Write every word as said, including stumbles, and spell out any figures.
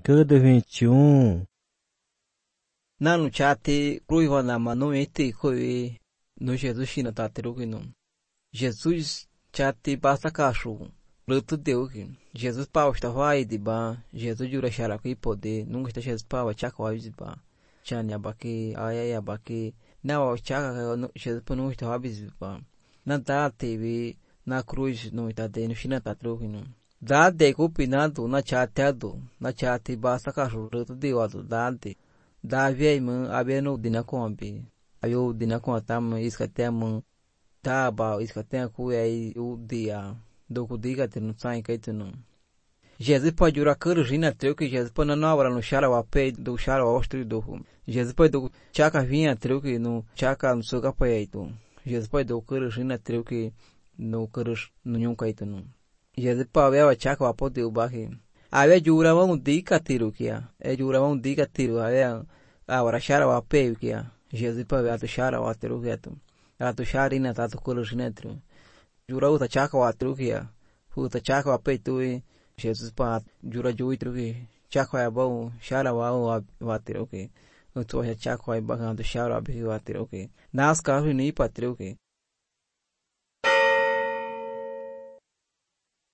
Cada vinte e um. Nanu chate cruiva na mano ete coi no Jesus china tá terugino. Jesus chate basta cachorro. Luto deu que Jesus pau está vai de ba. Jesus jura chara aqui poder. Nunca está Jesus pau chaco vai de ba. Chanya baki ai ai baki. Não chaca Jesus por não está vai de ba. Na da teve na cruz não está de no china tá terugino. Da de cupinado na chateado na chate basta cachorro luto deu ado da de. Da vei mă abia no dina combi ayo dina com tam iscatem ta ba iscatem cu ai o dia do cu diga ter no sai que tu não Jesus pode jurar corujina treu que Jesus pode não abra no chara o pé do chara o ostro do Jesus pode do chaca vinha treu que no chaca no soga pai tu Jesus pode do corujina treu que no coruj no nenhum caito não Jesus pode ver a chaca o pode o barre Ave jurava um dica tiro que é, é jurava um dica tiro, ave agora chara o apelo que é, Jesus para ver a tu chara o atiro que é tu, a tu chara ina tá tu color genetro, jura o tachaca o atiro que é, o tachaca o apelo tu e Jesus para jura juitro que chaca é bom, chara o o atiro que, o tu é chaca é bom, tu chara o apelo o atiro que, nas carros nem patrio que